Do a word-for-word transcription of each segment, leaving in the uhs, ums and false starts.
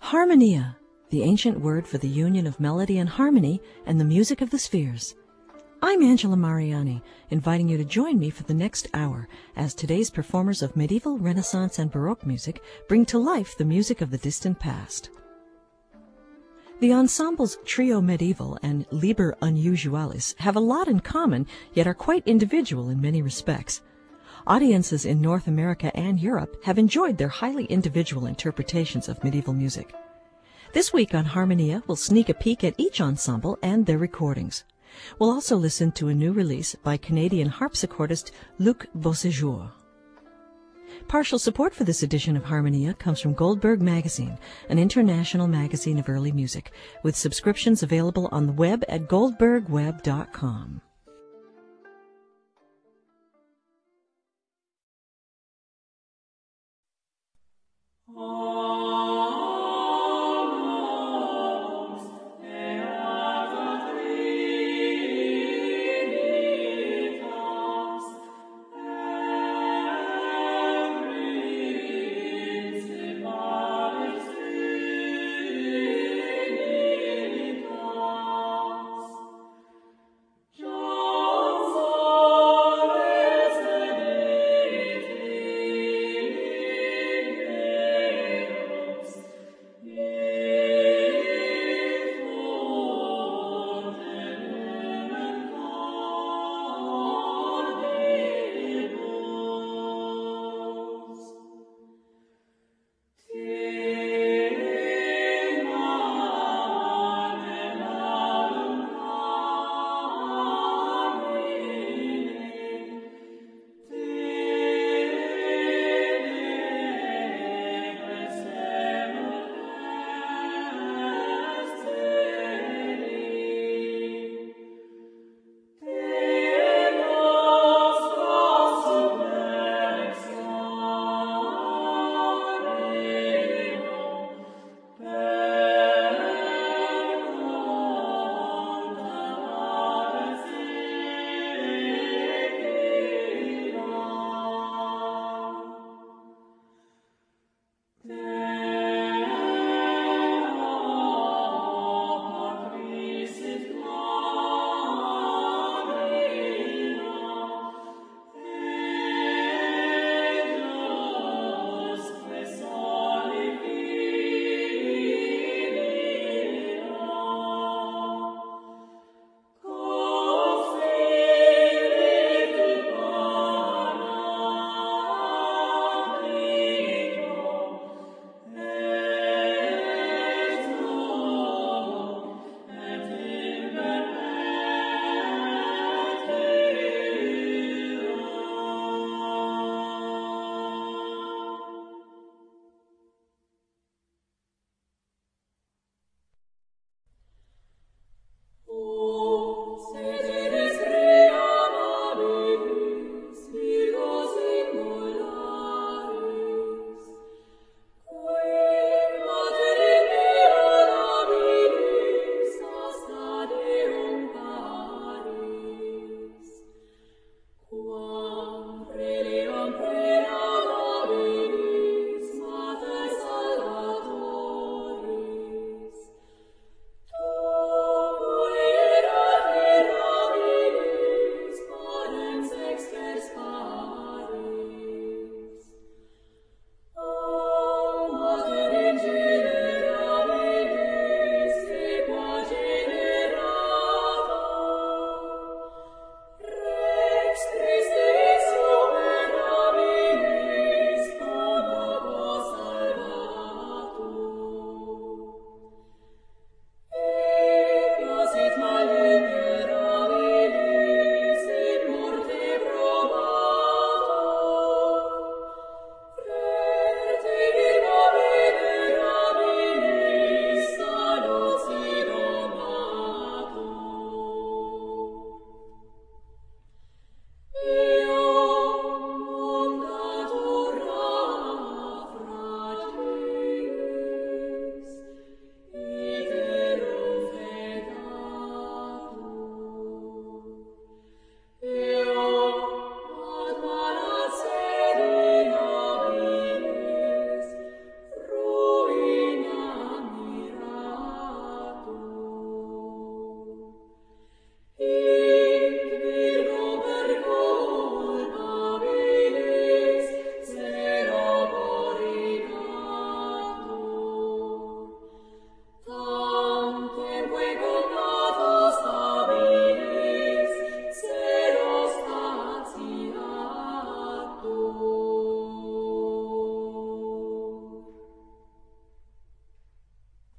Harmonia, the ancient word for the union of melody and harmony and the music of the spheres. I'm Angela Mariani, inviting you to join me for the next hour as today's performers of medieval, Renaissance, and Baroque music bring to life the music of the distant past. The ensembles Trio Medieval and Liber Unusualis have a lot in common, yet are quite individual in many respects. Audiences in North America and Europe have enjoyed their highly individual interpretations of medieval music. This week on Harmonia, we'll sneak a peek at each ensemble and their recordings. We'll also listen to a new release by Canadian harpsichordist Luc Beauséjour. Partial support for this edition of Harmonia comes from Goldberg Magazine, an international magazine of early music, with subscriptions available on the web at goldberg web dot com.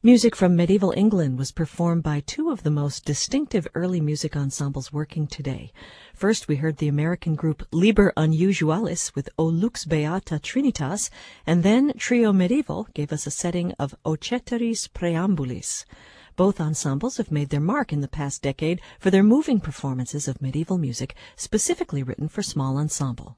Music from medieval England was performed by two of the most distinctive early music ensembles working today. First, we heard the American group Liber Unusualis with O Lux Beata Trinitas, and then Trio Medieval gave us a setting of O Ceteris Preambulis. Both ensembles have made their mark in the past decade for their moving performances of medieval music, specifically written for small ensemble.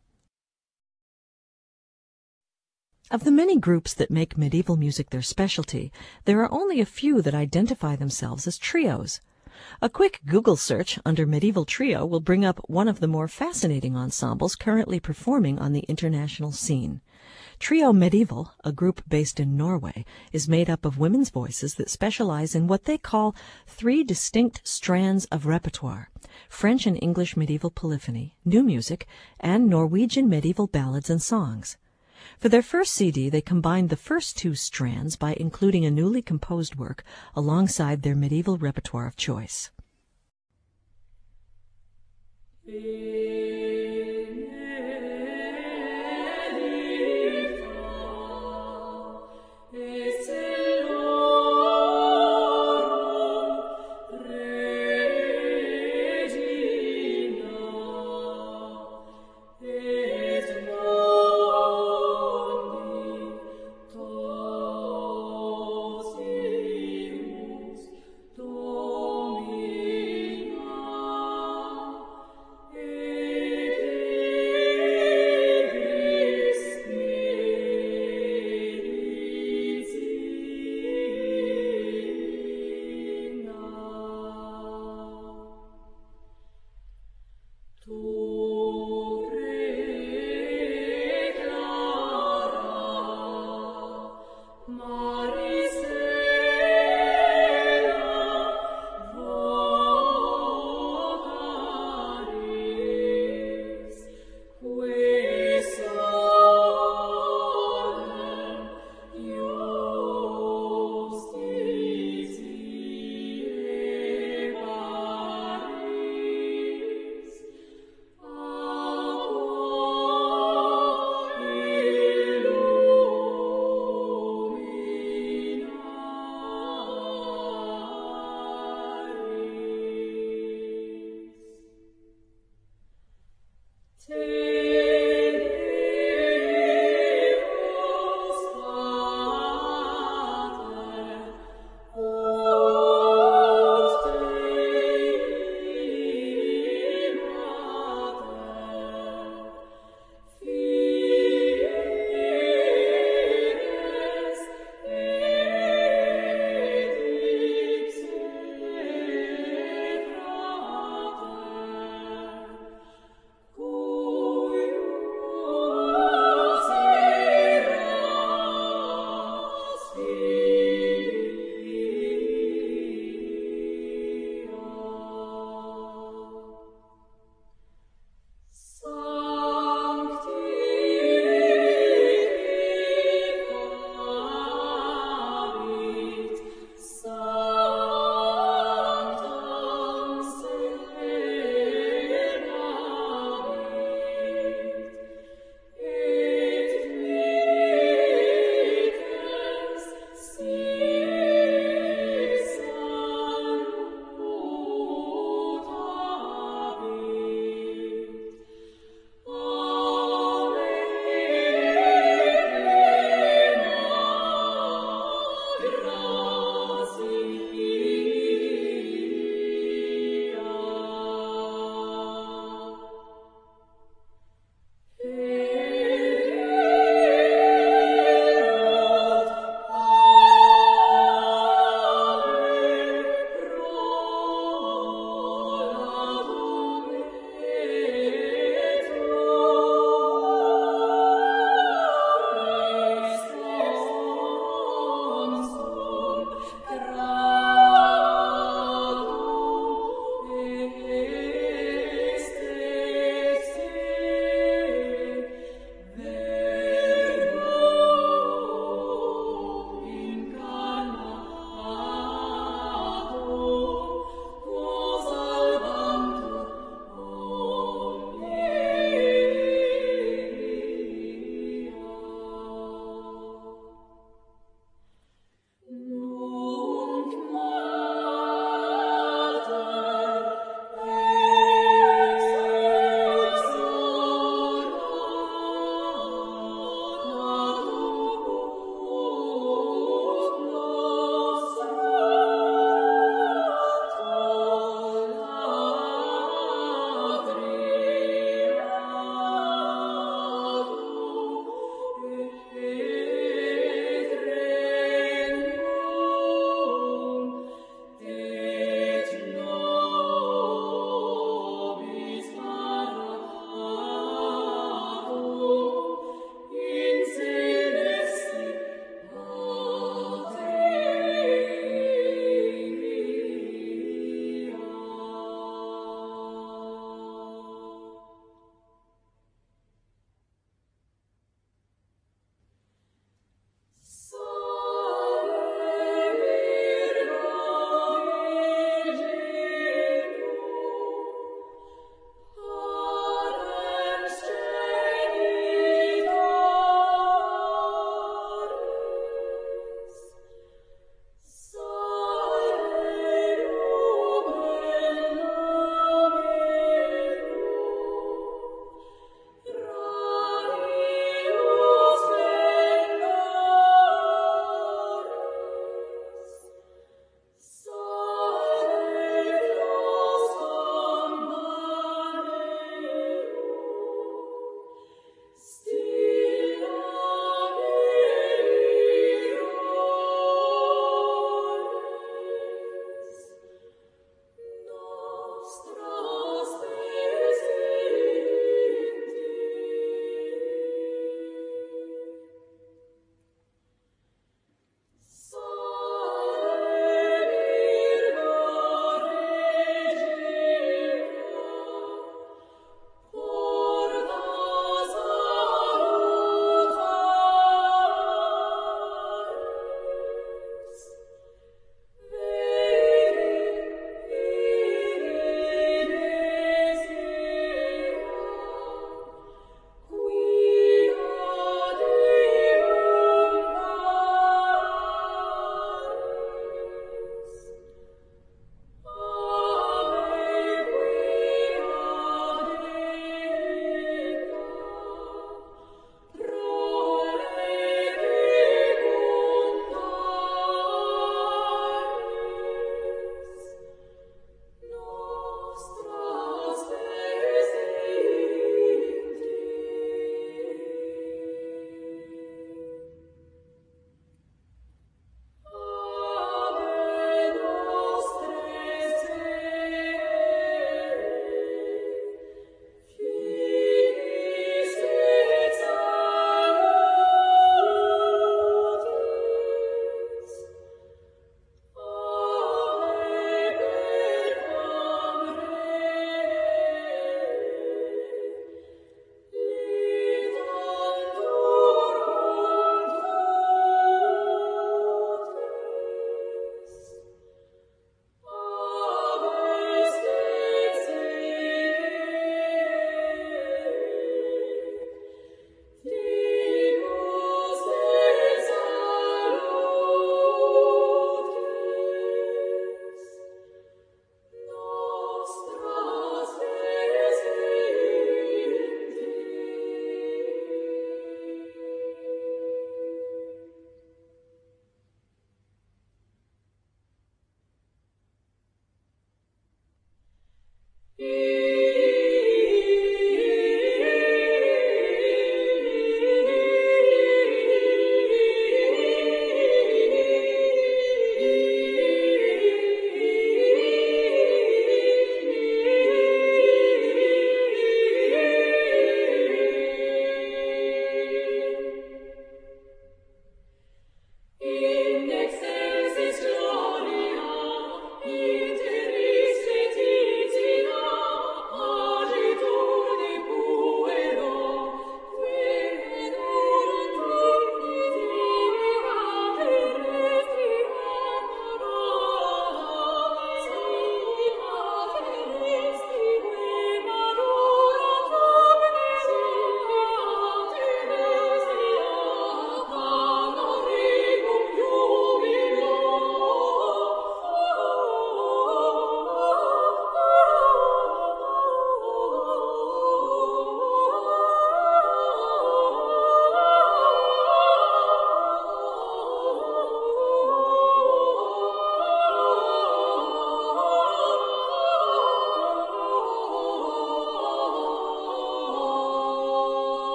Of the many groups that make medieval music their specialty, there are only a few that identify themselves as trios. A quick Google search under medieval trio will bring up one of the more fascinating ensembles currently performing on the international scene. Trio Medieval, a group based in Norway, is made up of women's voices that specialize in what they call three distinct strands of repertoire: French and English medieval polyphony, new music, and Norwegian medieval ballads and songs. For their first C D, they combined the first two strands by including a newly composed work alongside their medieval repertoire of choice.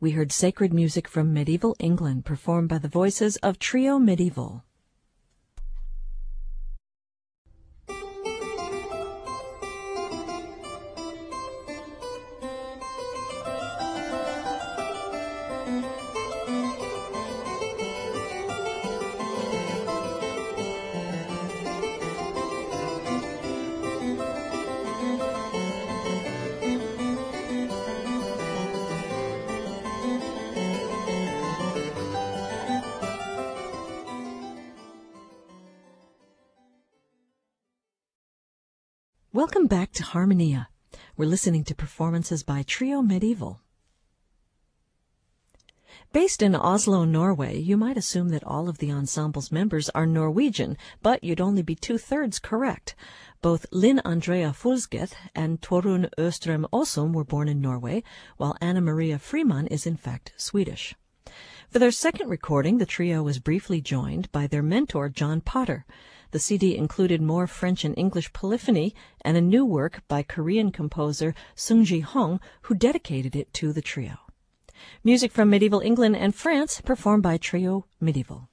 We heard sacred music from medieval England performed by the voices of Trio Medieval. Welcome back to Harmonia. We're listening to performances by Trio Medieval. Based in Oslo, Norway, you might assume that all of the ensemble's members are Norwegian, but you'd only be two-thirds correct. Both Linn Andrea Fulsgeth and Torunn Østrem Åsum were born in Norway, while Anna Maria Freeman is in fact Swedish. For their second recording, the trio was briefly joined by their mentor, John Potter. The C D included more French and English polyphony and a new work by Korean composer Seung-ji Hong, who dedicated it to the trio. Music from medieval England and France, performed by Trio Medieval.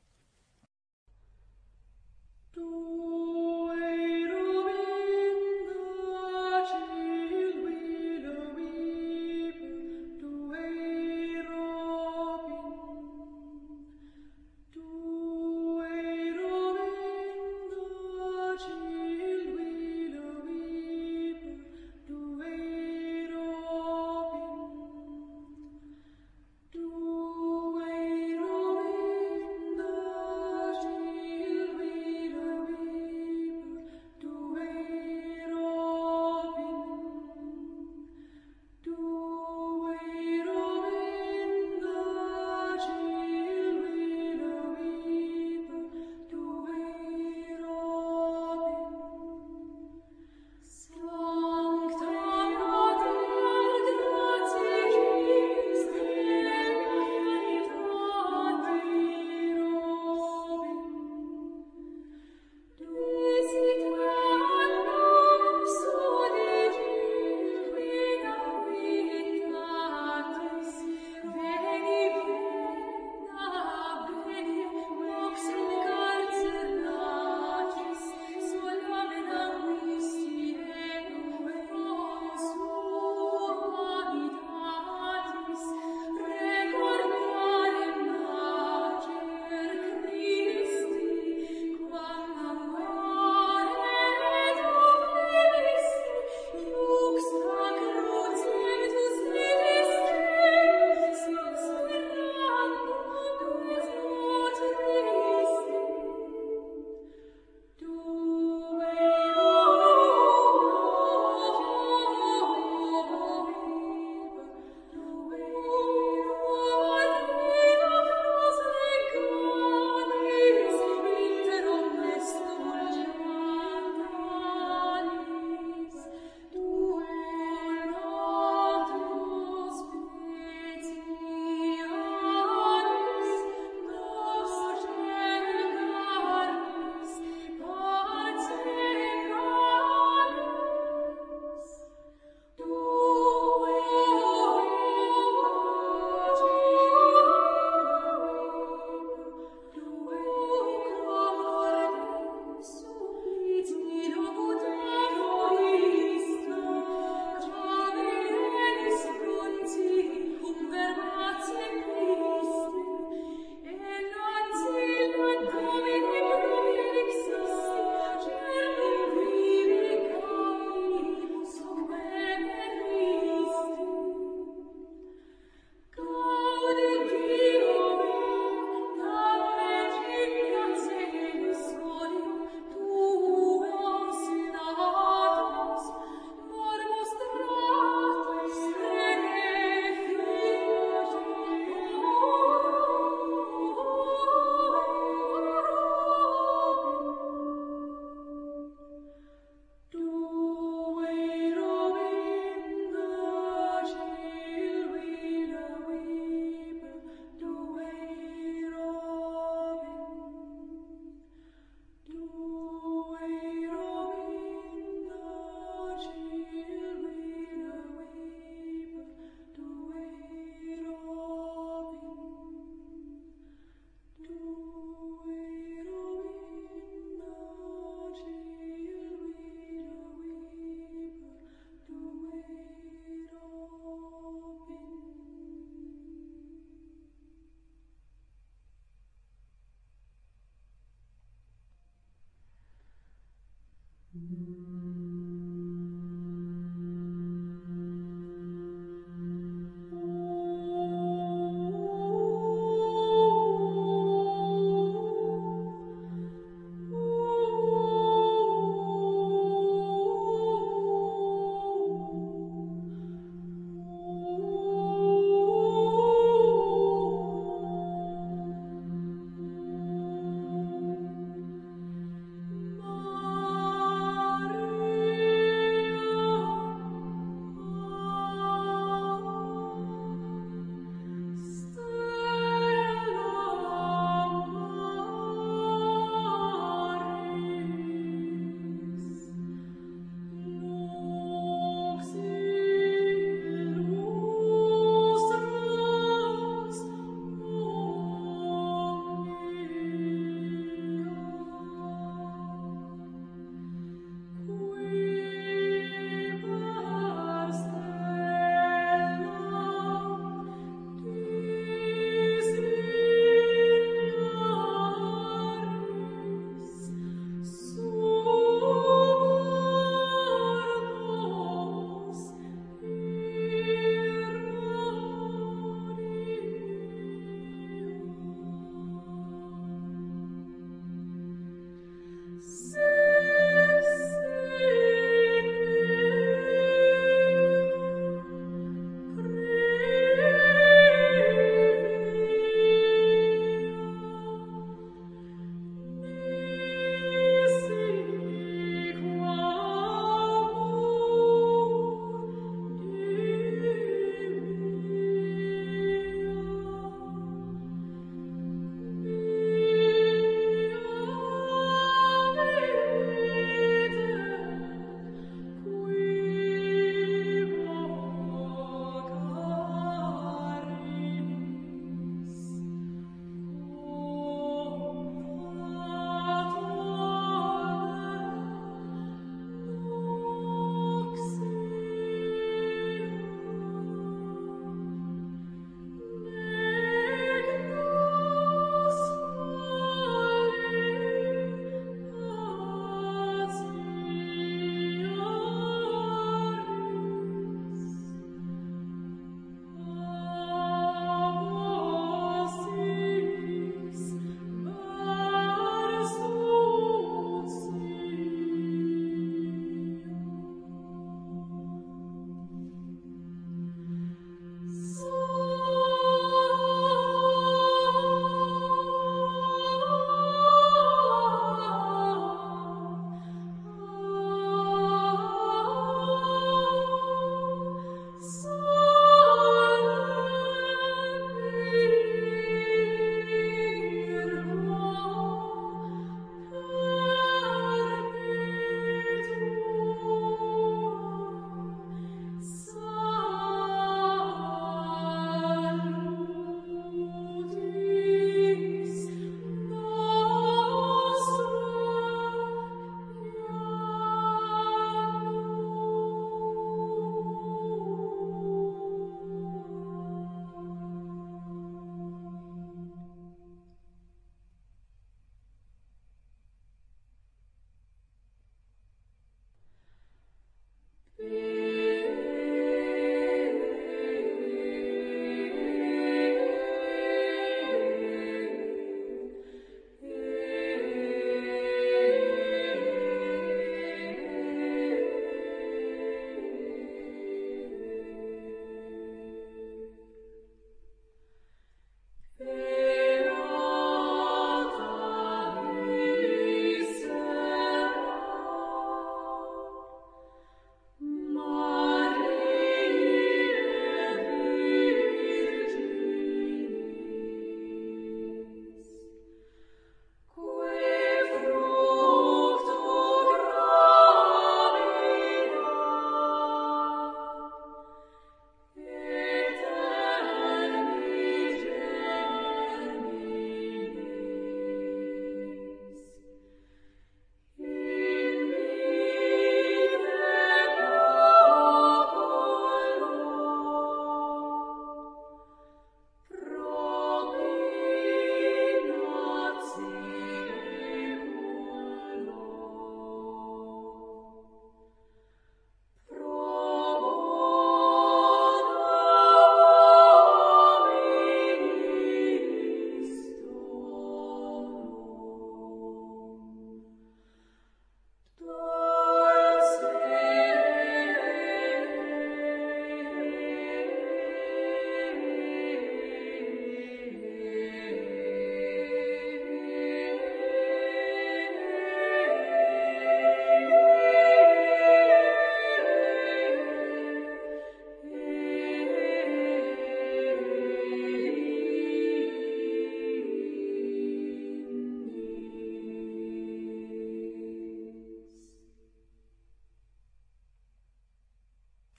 Du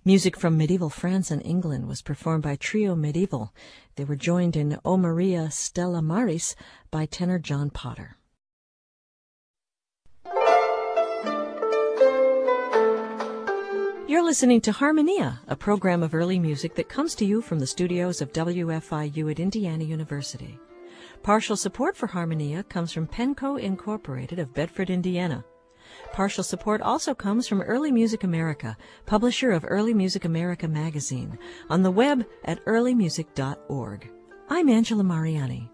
Music from medieval France and England was performed by Trio Medieval. They were joined in O Maria Stella Maris by tenor John Potter. You're listening to Harmonia, a program of early music that comes to you from the studios of W F I U at Indiana University. Partial support for Harmonia comes from Penco Incorporated of Bedford, Indiana. Partial support also comes from Early Music America, publisher of Early Music America magazine, on the web at early music dot org. I'm Angela Mariani.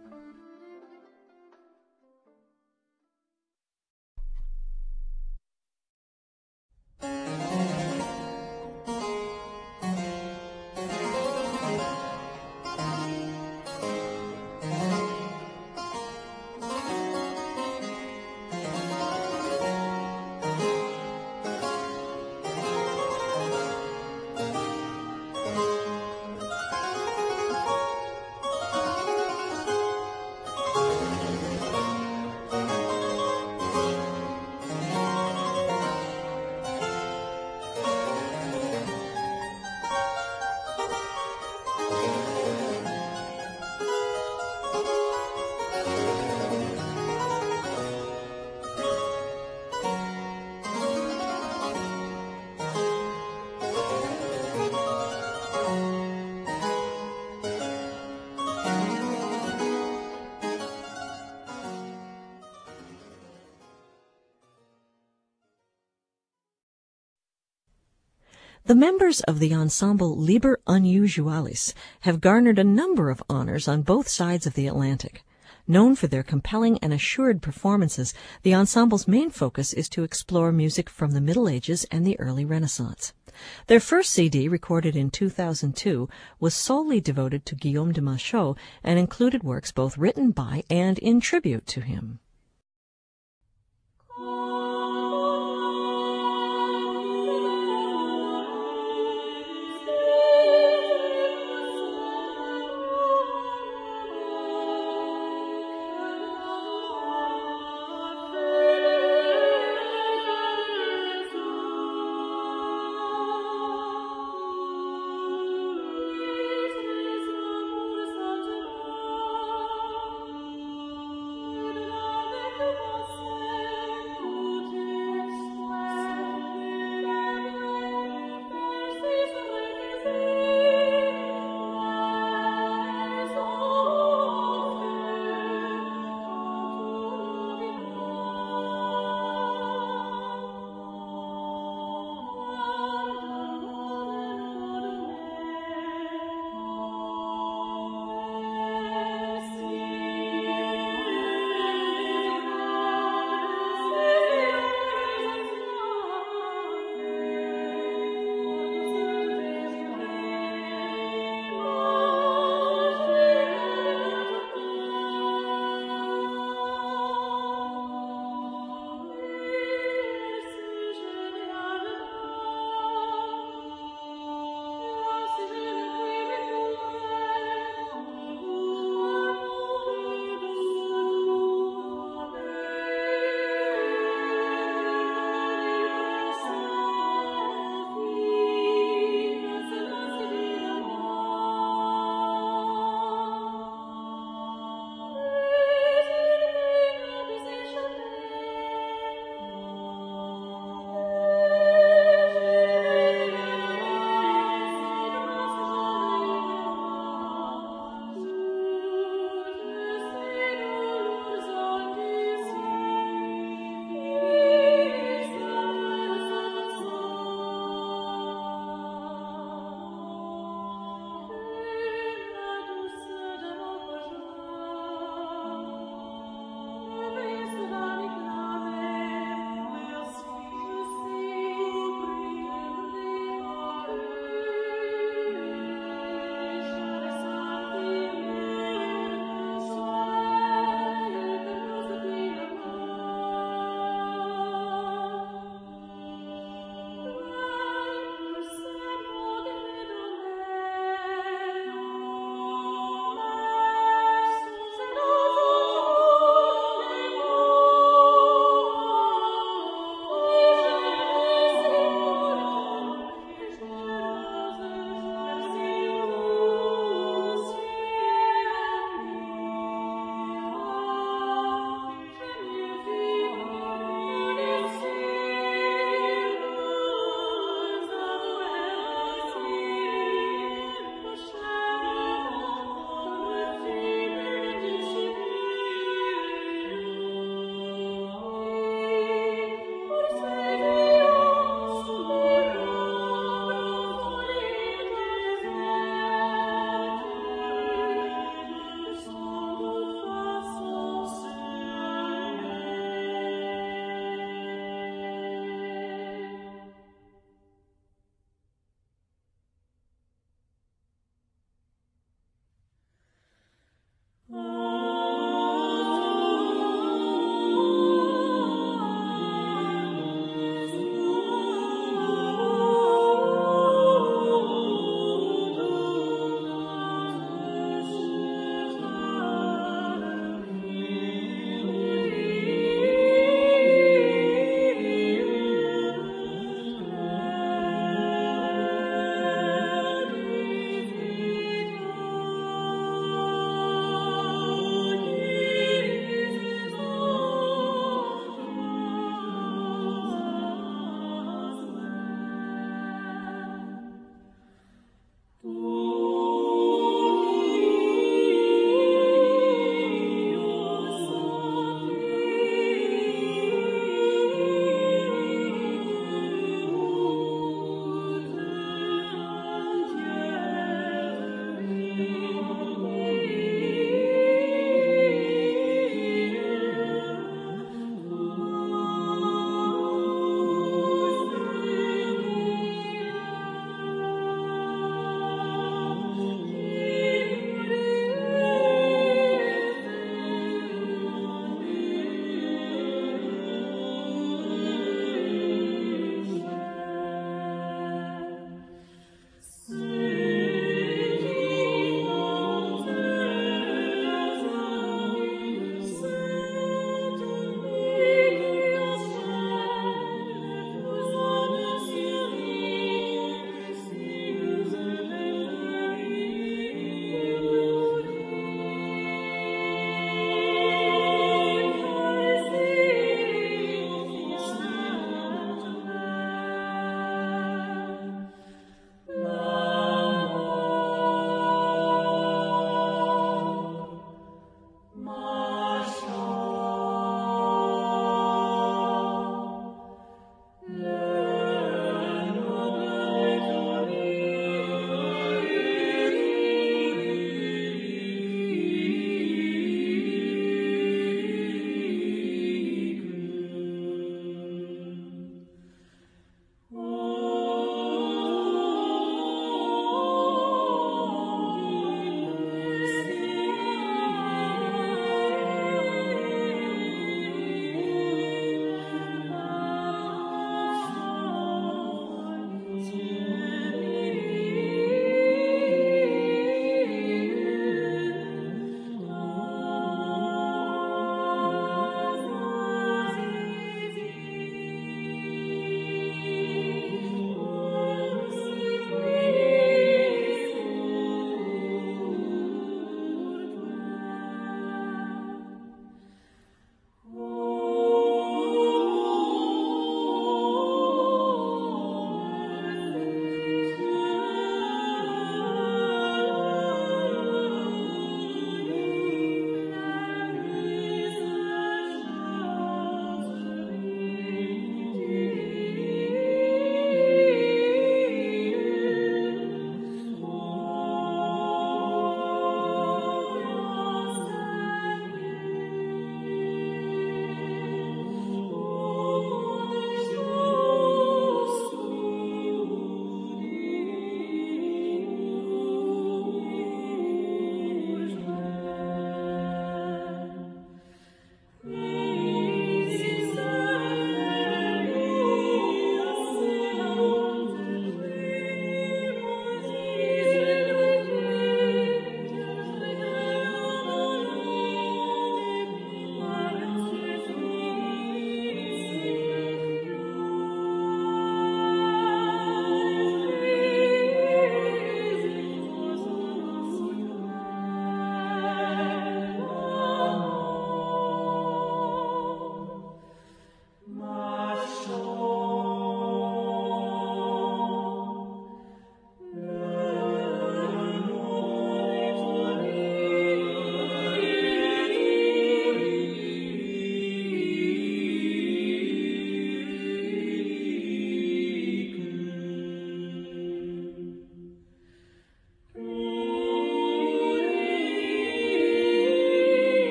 The members of the ensemble Liber Unusualis have garnered a number of honors on both sides of the Atlantic. Known for their compelling and assured performances, the ensemble's main focus is to explore music from the Middle Ages and the early Renaissance. Their first C D, recorded in two thousand two, was solely devoted to Guillaume de Machaut and included works both written by and in tribute to him.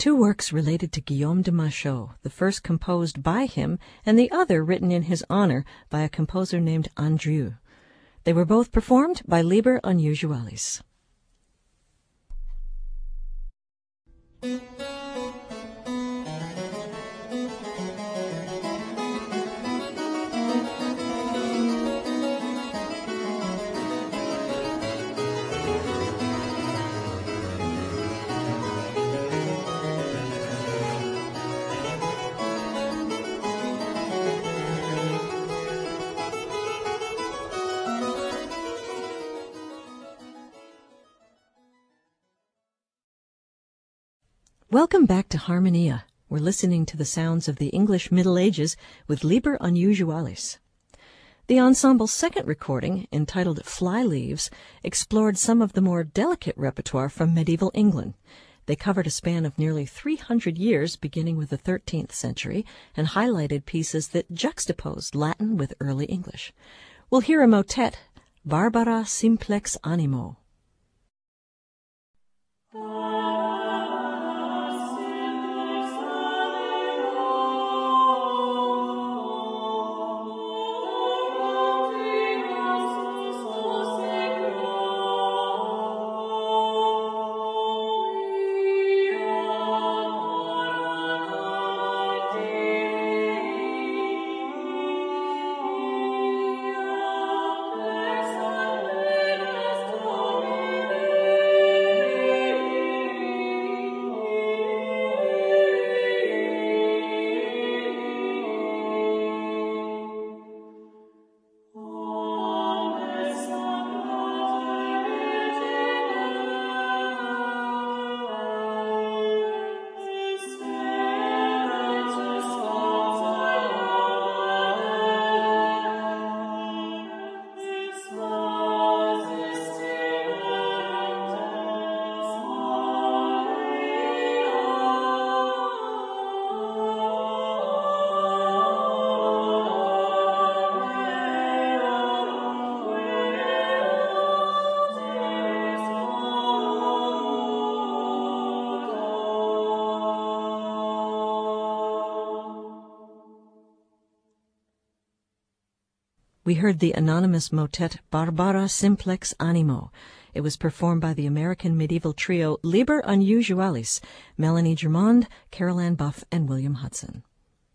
Two works related to Guillaume de Machaut, the first composed by him and the other written in his honor by a composer named Andrieux. They were both performed by Liber Unusualis. Welcome back to Harmonia. We're listening to the sounds of the English Middle Ages with Liber Unusualis. The ensemble's second recording, entitled Fly Leaves, explored some of the more delicate repertoire from medieval England. They covered a span of nearly three hundred years, beginning with the thirteenth century, and highlighted pieces that juxtaposed Latin with early English. We'll hear a motet, Barbara Simplex Animo. We heard the anonymous motet Barbara Simplex Animo. It was performed by the American medieval trio Liber Unusualis, Melanie Germond, Caroline Buff, and William Hudson.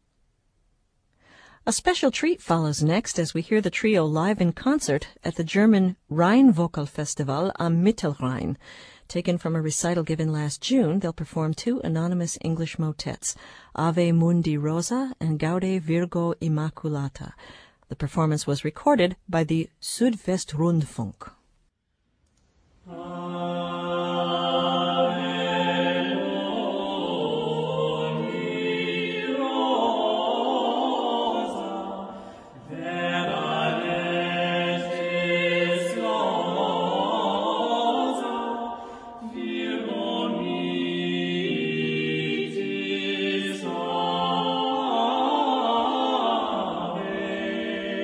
A special treat follows next as we hear the trio live in concert at the German Rheinvokalfestival am Mittelrhein. Taken from a recital given last June, they'll perform two anonymous English motets, Ave Mundi Rosa and Gaude Virgo Immaculata. The performance was recorded by the Südwestrundfunk.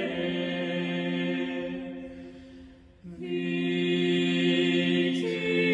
Victis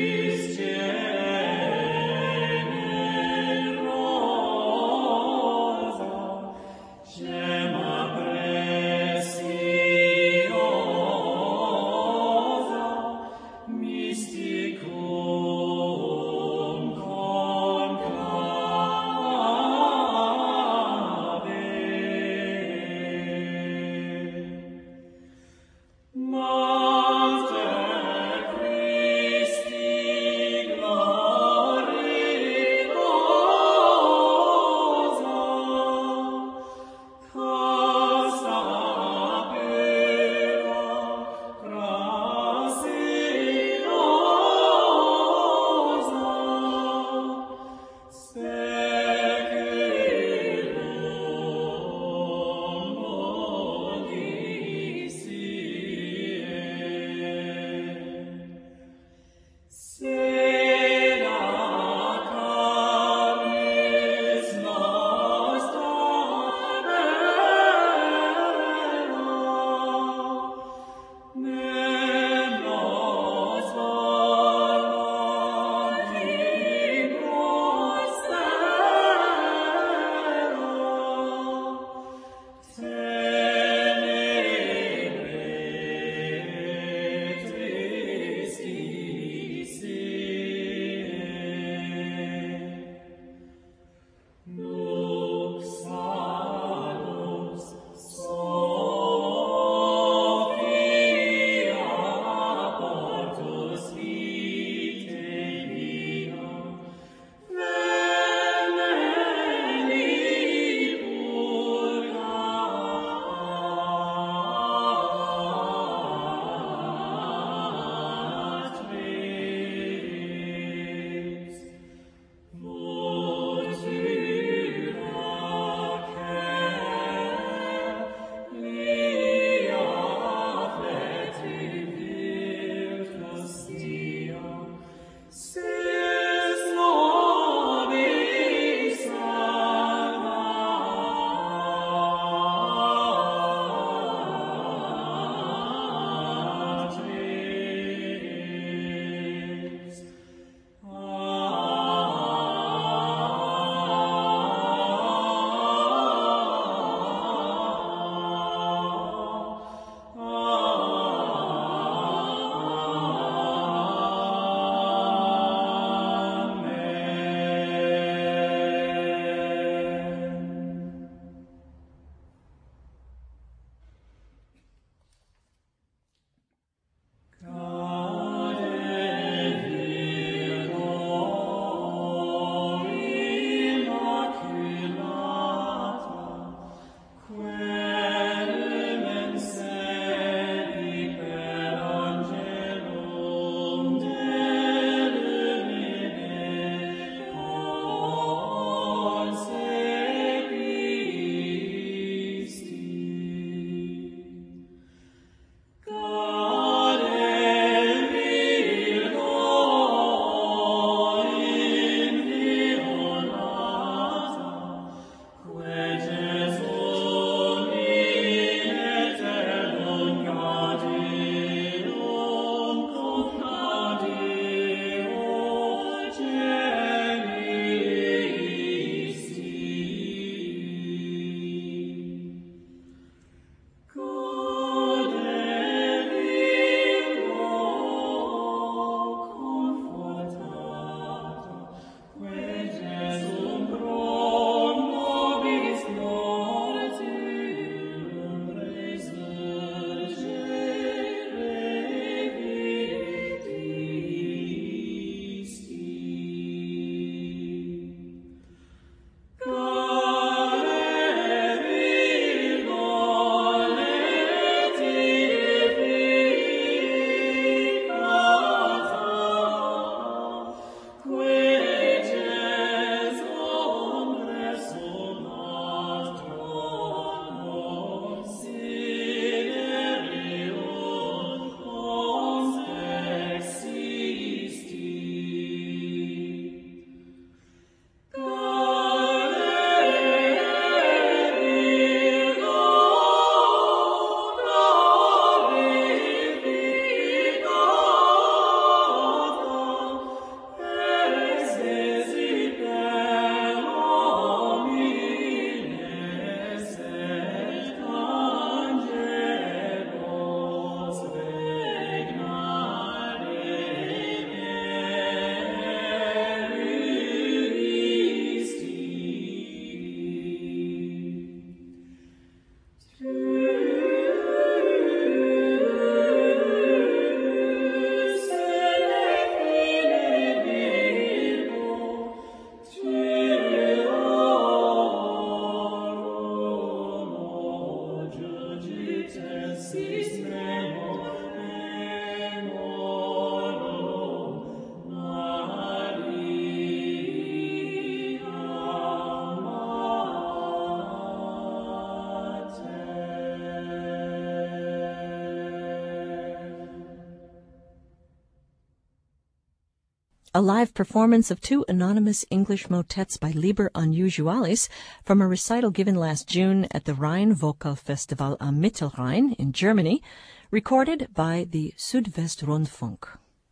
a live performance of two anonymous English motets by Liber Unusualis from a recital given last June at the Rhein Vocal Festival am Mittelrhein in Germany, recorded by the Südwestrundfunk.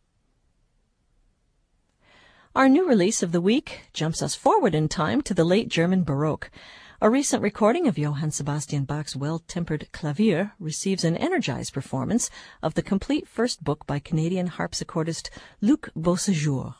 Our new release of the week jumps us forward in time to the late German Baroque. A recent recording of Johann Sebastian Bach's Well-Tempered Clavier receives an energized performance of the complete first book by Canadian harpsichordist Luc Beausejour.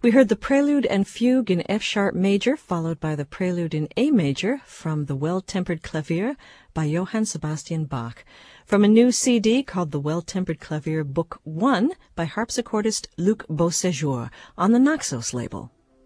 We heard the Prelude and Fugue in F-sharp major, followed by the Prelude in A major from the Well-Tempered Clavier by Johann Sebastian Bach, from a new C D called the Well-Tempered Clavier Book one by harpsichordist Luc Beauséjour on the Naxos label.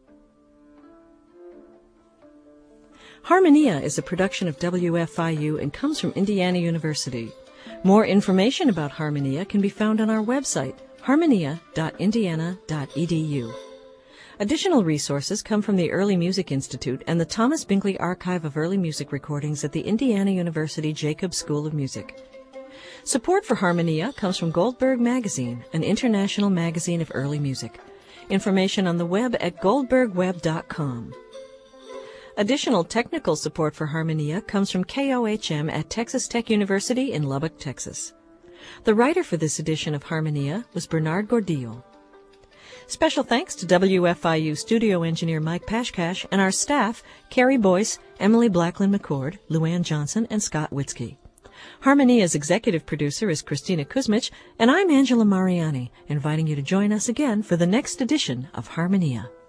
Harmonia is a production of W F I U and comes from Indiana University. More information about Harmonia can be found on our website, harmonia dot indiana dot e d u. Additional resources come from the Early Music Institute and the Thomas Binkley Archive of Early Music Recordings at the Indiana University Jacobs School of Music. Support for Harmonia comes from Goldberg Magazine, an international magazine of early music. Information on the web at goldberg web dot com. Additional technical support for Harmonia comes from K O H M at Texas Tech University in Lubbock, Texas. The writer for this edition of Harmonia was Bernard Gordillo. Special thanks to W F I U studio engineer Mike Pashkash and our staff, Carrie Boyce, Emily Blackland-McCord, Luann Johnson, and Scott Witzke. Harmonia's executive producer is Christina Kuzmich, and I'm Angela Mariani, inviting you to join us again for the next edition of Harmonia.